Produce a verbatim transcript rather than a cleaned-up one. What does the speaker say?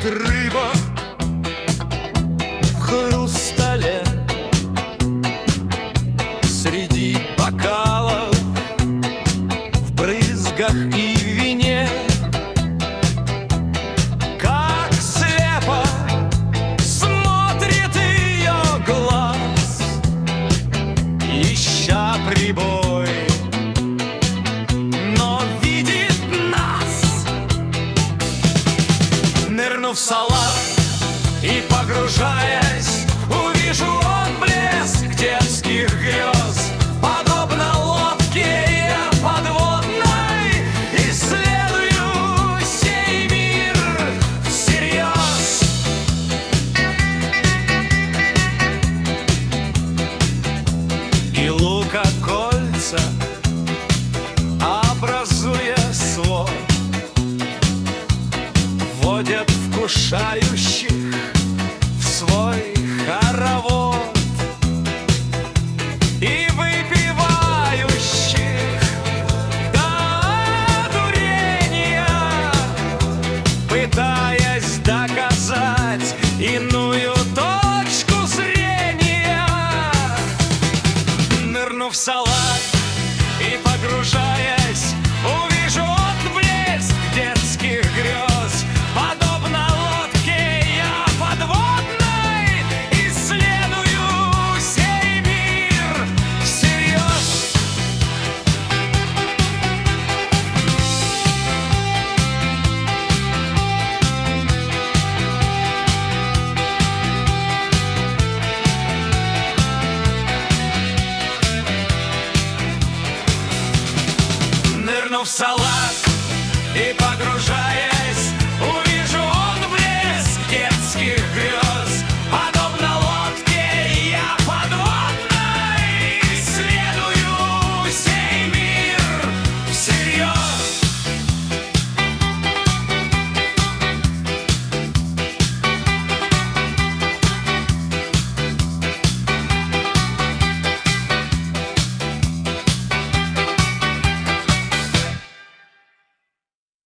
рыба в хрустале среди бокалов, в брызгах и вине. Как слепо смотрит ее глаз, ища прибой, но видит нас. Нырнув в салат и погружаясь, увижу отблеск детских грез. Подобно лодке я подводной исследую сей мир всерьез. И лука кольца, образуя свод, водят вкушающих в свой хоровод и выпивающих до одурения, пытаясь доказать иную точку зрения. Нырнув в салат и погружаясь, увижу отблеск детских грез. Подобно лодке я подводной исследую сей мир всерьез. Нырнув в салат и погружаясь,